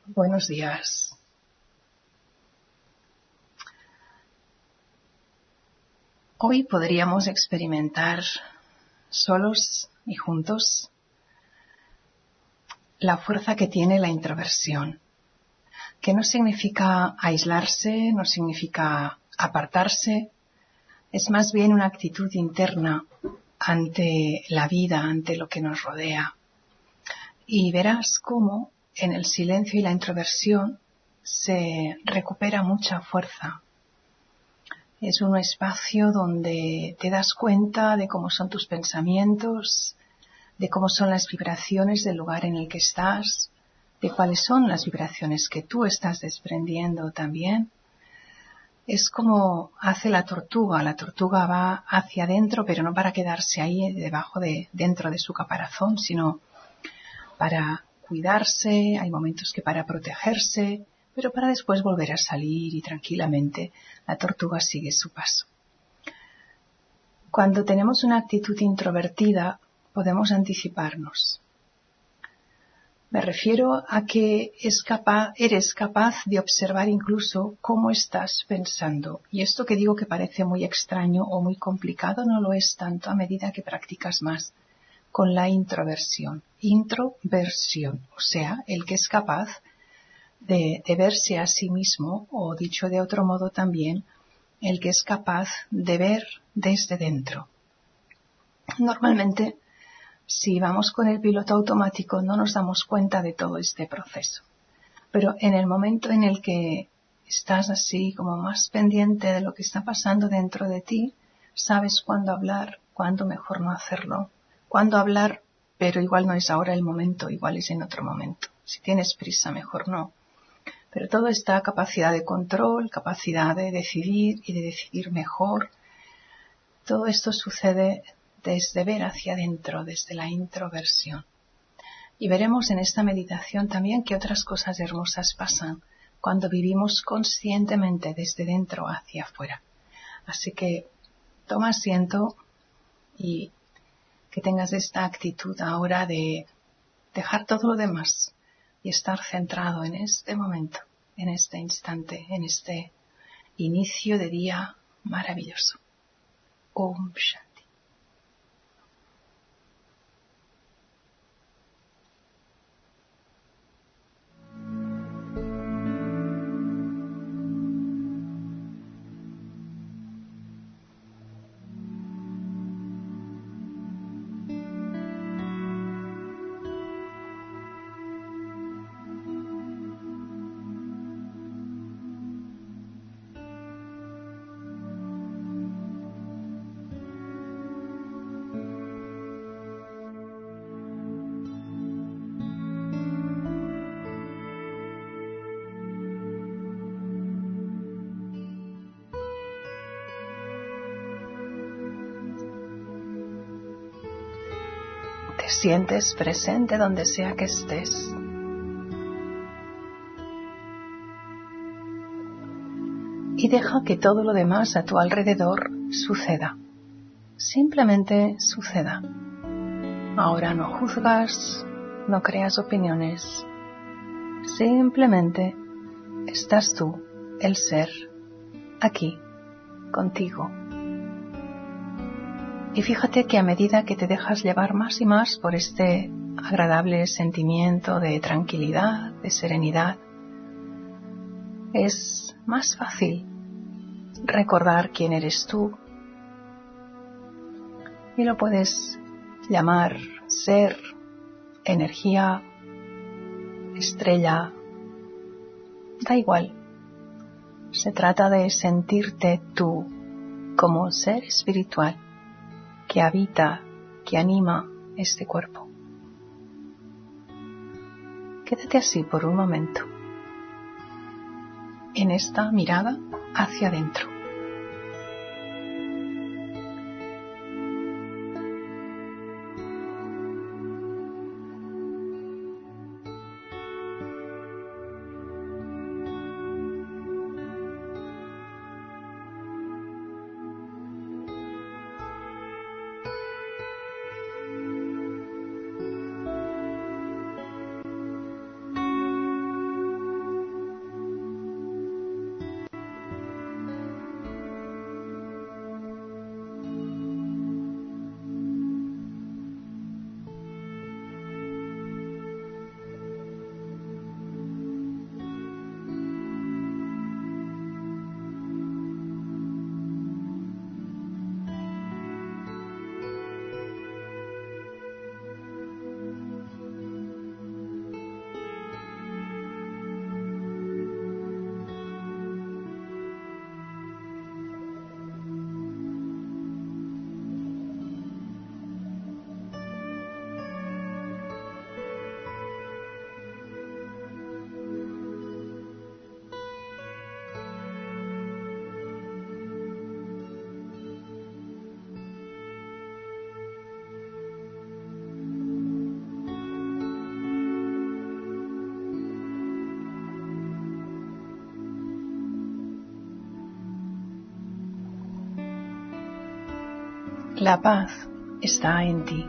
Buenos días. Hoy podríamos experimentar solos y juntos la fuerza que tiene la introversión, que no significa aislarse, no significa apartarse, es más bien una actitud interna ante la vida, ante lo que nos rodea. Y verás cómo en el silencio y la introversión se recupera mucha fuerza. Es un espacio donde te das cuenta de cómo son tus pensamientos, de cómo son las vibraciones del lugar en el que estás, de cuáles son las vibraciones que tú estás desprendiendo también. Es como hace la tortuga va hacia adentro, pero no para quedarse ahí dentro de su caparazón, sino para cuidarse, hay momentos que para protegerse, pero para después volver a salir y tranquilamente la tortuga sigue su paso. Cuando tenemos una actitud introvertida, podemos anticiparnos. Me refiero a que eres capaz de observar incluso cómo estás pensando. Y esto que digo que parece muy extraño o muy complicado no lo es tanto a medida que practicas más con la introversión. Introversión, o sea, el que es capaz de verse a sí mismo, o dicho de otro modo también, el que es capaz de ver desde dentro. Normalmente, si vamos con el piloto automático, no nos damos cuenta de todo este proceso. Pero en el momento en el que estás así como más pendiente de lo que está pasando dentro de ti, sabes cuándo hablar, cuándo mejor no hacerlo, cuándo hablar, pero igual no es ahora el momento, igual es en otro momento. Si tienes prisa, mejor no. Pero toda esta capacidad de control, capacidad de decidir y de decidir mejor, todo esto sucede desde ver hacia adentro, desde la introversión. Y veremos en esta meditación también que otras cosas hermosas pasan cuando vivimos conscientemente desde dentro hacia afuera. Así que toma asiento y que tengas esta actitud ahora de dejar todo lo demás y estar centrado en este momento, en este instante, en este inicio de día maravilloso. Om Shanti. Te sientes presente donde sea que estés. Y deja que todo lo demás a tu alrededor suceda. Simplemente suceda. Ahora no juzgas, no creas opiniones. Simplemente estás tú, el ser, aquí, contigo. Y fíjate que a medida que te dejas llevar más y más por este agradable sentimiento de tranquilidad, de serenidad, es más fácil recordar quién eres tú y lo puedes llamar ser, energía, estrella, da igual. Se trata de sentirte tú como ser espiritual que habita, que anima este cuerpo. Quédate así por un momento, en esta mirada hacia adentro. La paz está en ti.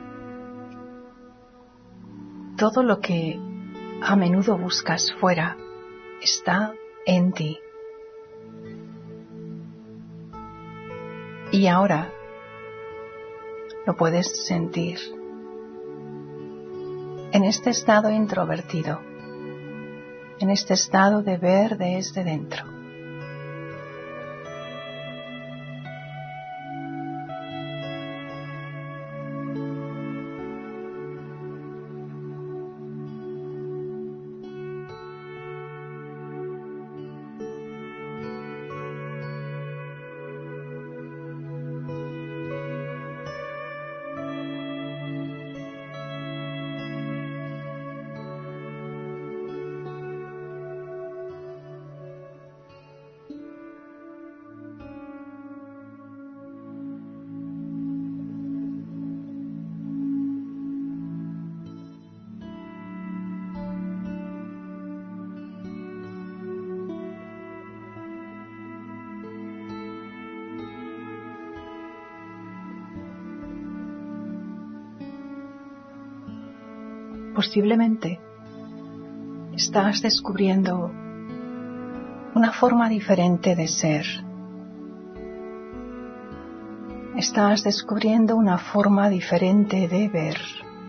Todo lo que a menudo buscas fuera está en ti. Y ahora lo puedes sentir en este estado introvertido, en este estado de ver desde dentro. Posiblemente estás descubriendo una forma diferente de ser. Estás descubriendo una forma diferente de ver.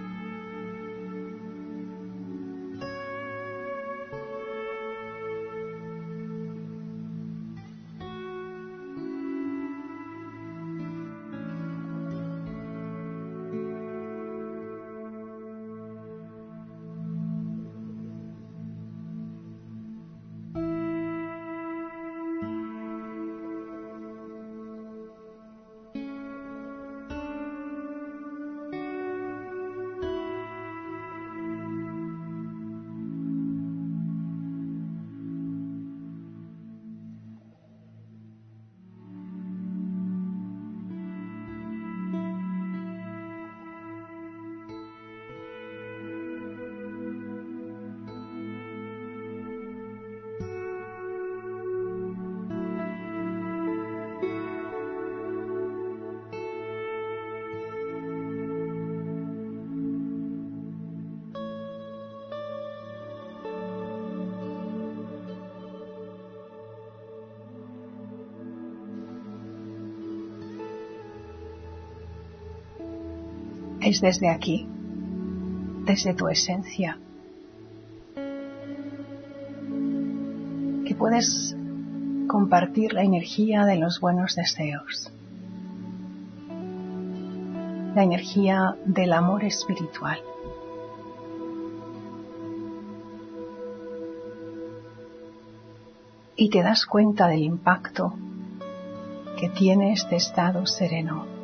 Es desde aquí, desde tu esencia, que puedes compartir la energía de los buenos deseos, la energía del amor espiritual. Y te das cuenta del impacto que tiene este estado sereno.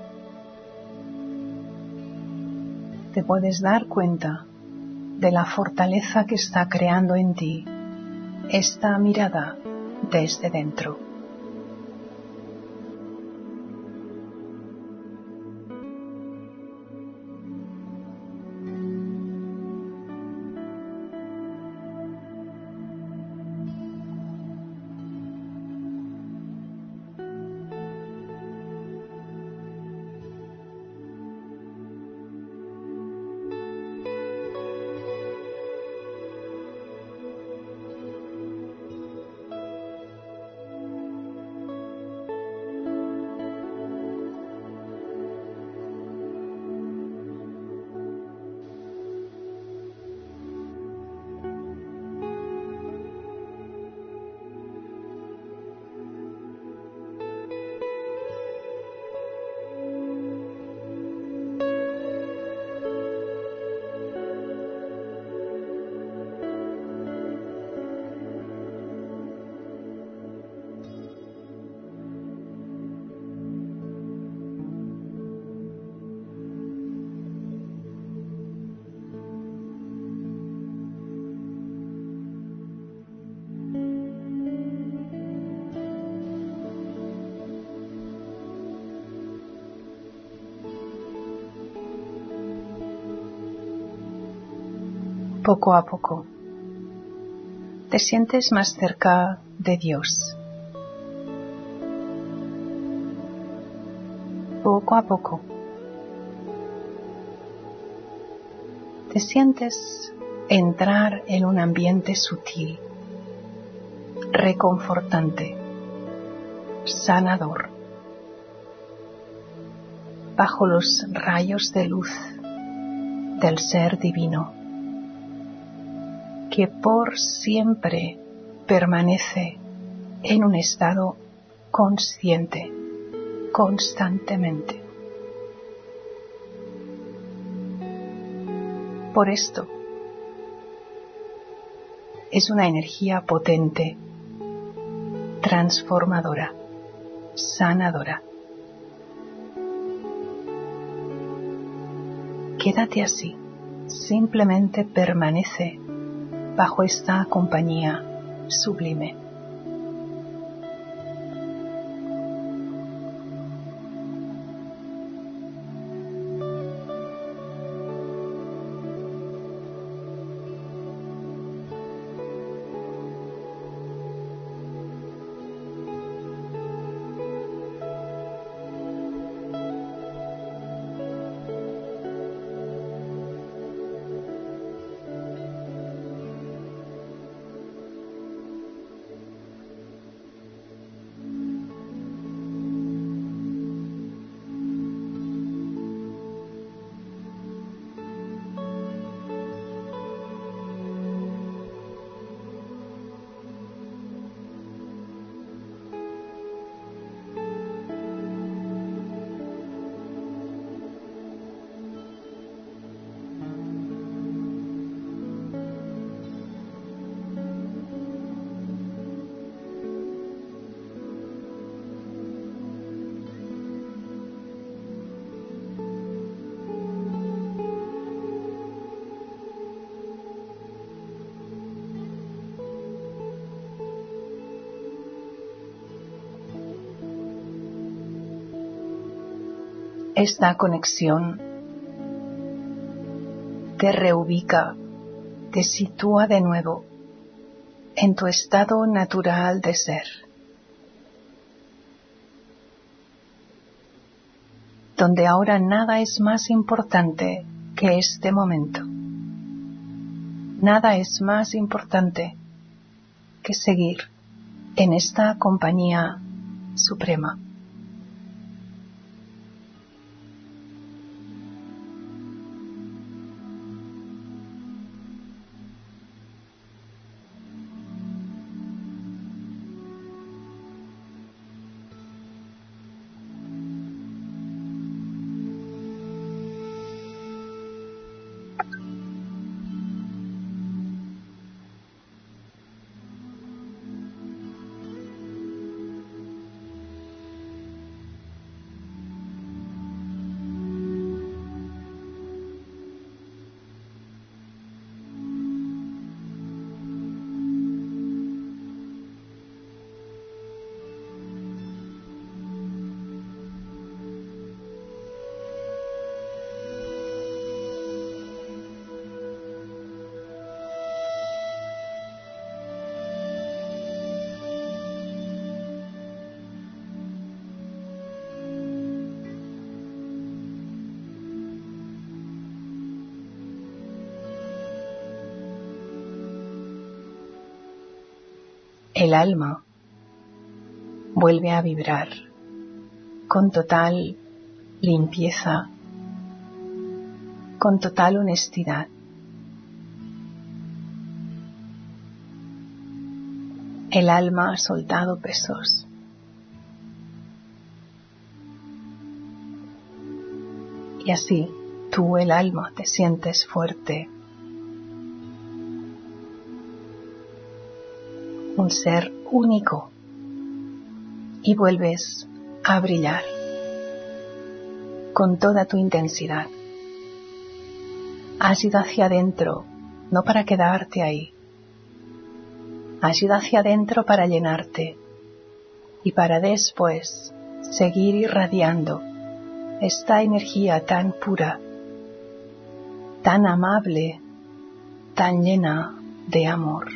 Te puedes dar cuenta de la fortaleza que está creando en ti esta mirada desde dentro. Poco a poco te sientes más cerca de Dios. Poco poco a poco te sientes entrar en un ambiente sutil, reconfortante, sanador, bajo los rayos de luz del Ser Divino, que por siempre permanece en un estado consciente, constantemente. Por esto, es una energía potente, transformadora, sanadora. Quédate así, simplemente permanece bajo esta compañía sublime. Esta conexión te reubica, te sitúa de nuevo en tu estado natural de ser, donde ahora nada es más importante que este momento. Nada es más importante que seguir en esta compañía suprema. El alma vuelve a vibrar con total limpieza, con total honestidad. El alma ha soltado pesos. Y así tú, el alma, te sientes fuerte. Un ser único, y vuelves a brillar con toda tu intensidad. Has ido hacia adentro, no para quedarte ahí. Has ido hacia adentro para llenarte y para después seguir irradiando esta energía tan pura, tan amable, tan llena de amor.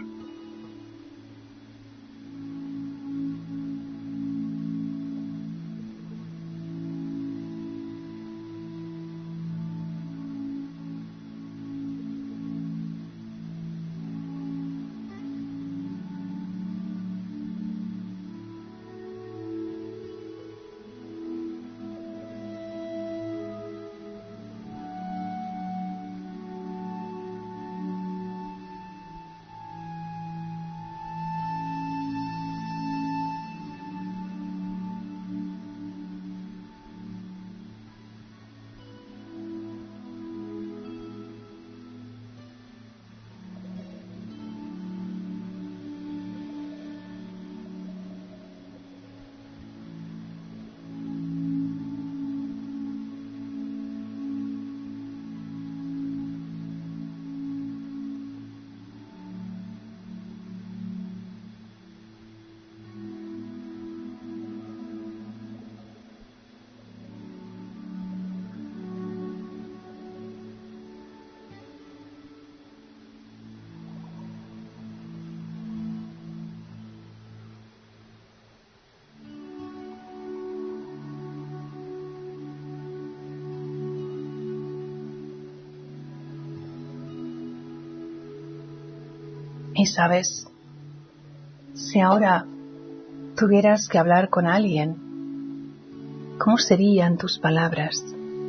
Y sabes, si ahora tuvieras que hablar con alguien, ¿cómo serían tus palabras?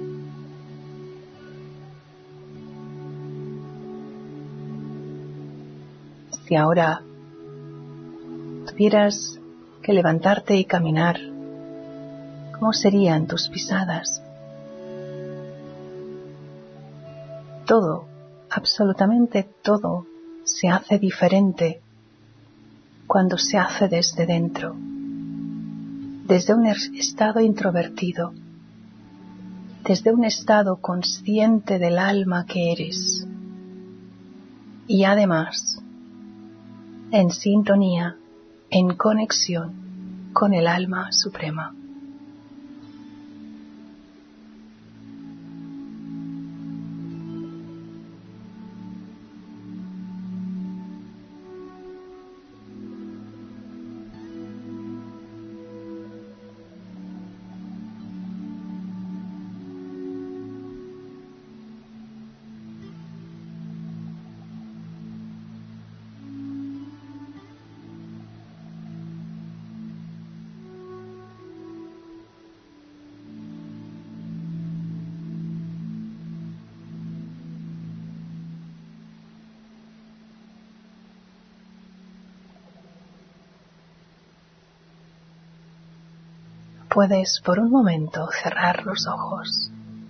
Si ahora tuvieras que levantarte y caminar, ¿cómo serían tus pisadas? Todo, absolutamente todo, se hace diferente cuando se hace desde dentro, desde un estado introvertido, desde un estado consciente del alma que eres y además en sintonía, en conexión con el alma suprema. Puedes por un momento cerrar los ojos.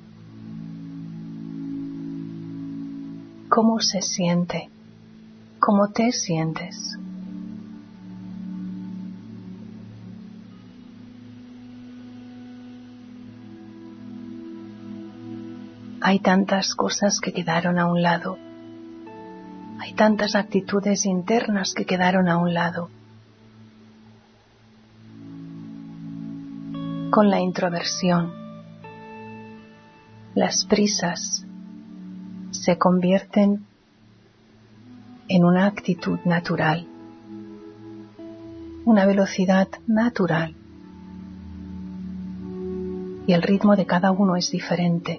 ¿Cómo se siente? ¿Cómo te sientes? Hay tantas cosas que quedaron a un lado. Hay tantas actitudes internas que quedaron a un lado. Con la introversión, las prisas se convierten en una actitud natural, una velocidad natural. Y el ritmo de cada uno es diferente.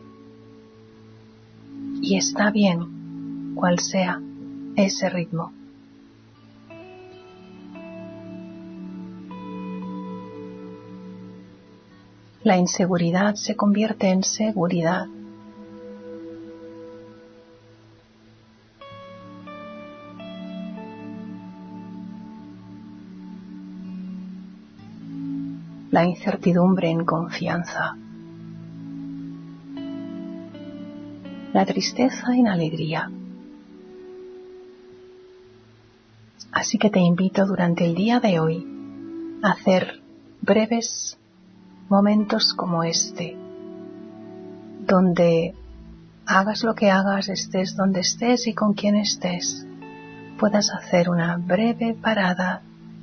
Y está bien cual sea ese ritmo. La inseguridad se convierte en seguridad. La incertidumbre en confianza. La tristeza en alegría. Así que te invito durante el día de hoy a hacer breves momentos como este, donde hagas lo que hagas, estés donde estés y con quien estés, puedas hacer una breve parada,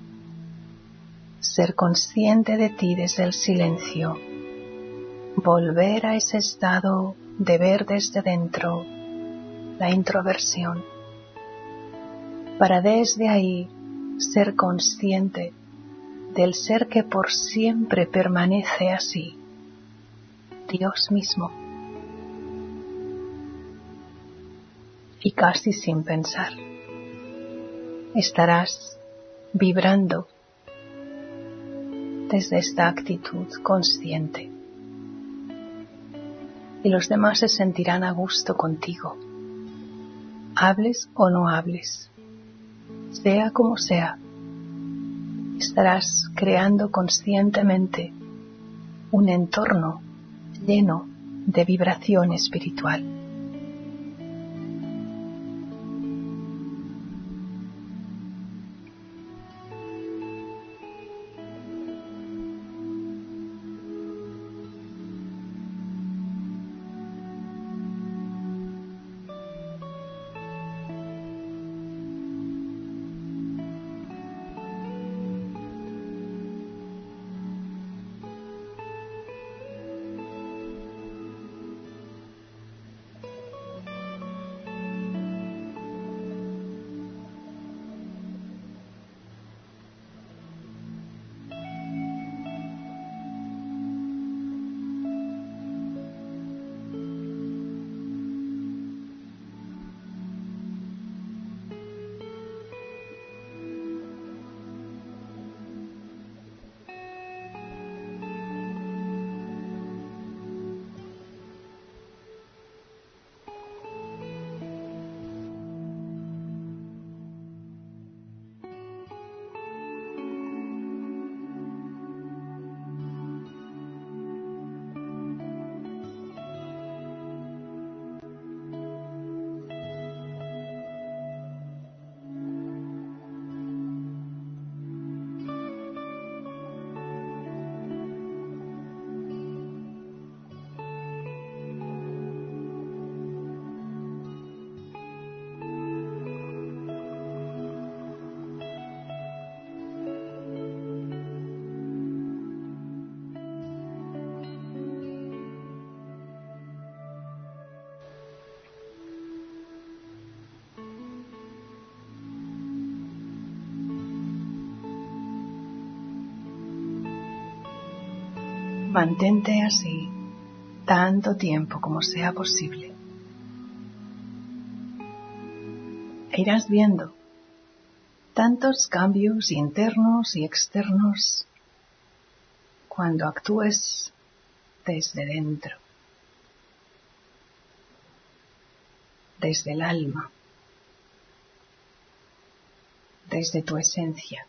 ser consciente de ti desde el silencio, volver a ese estado de ver desde dentro, la introversión, para desde ahí ser consciente del ser que por siempre permanece así, Dios mismo. Y casi sin pensar, estarás vibrando desde esta actitud consciente. Y los demás se sentirán a gusto contigo, hables o no hables, sea como sea. Estarás creando conscientemente un entorno lleno de vibración espiritual. Mantente así tanto tiempo como sea posible. E irás viendo tantos cambios internos y externos cuando actúes desde dentro, desde el alma, desde tu esencia.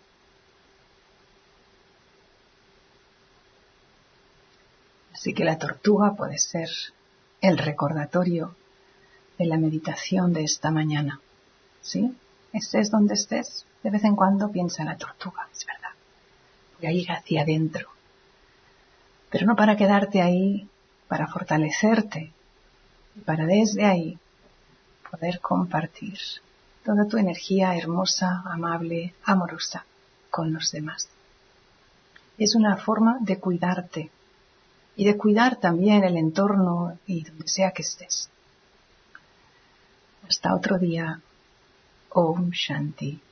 Así que la tortuga puede ser el recordatorio de la meditación de esta mañana. ¿Sí? Estés donde estés, de vez en cuando piensa en la tortuga, es verdad. Voy a ir hacia adentro. Pero no para quedarte ahí, para fortalecerte, y para desde ahí poder compartir toda tu energía hermosa, amable, amorosa con los demás. Es una forma de cuidarte y de cuidar también el entorno y donde sea que estés. Hasta otro día. Om Shanti.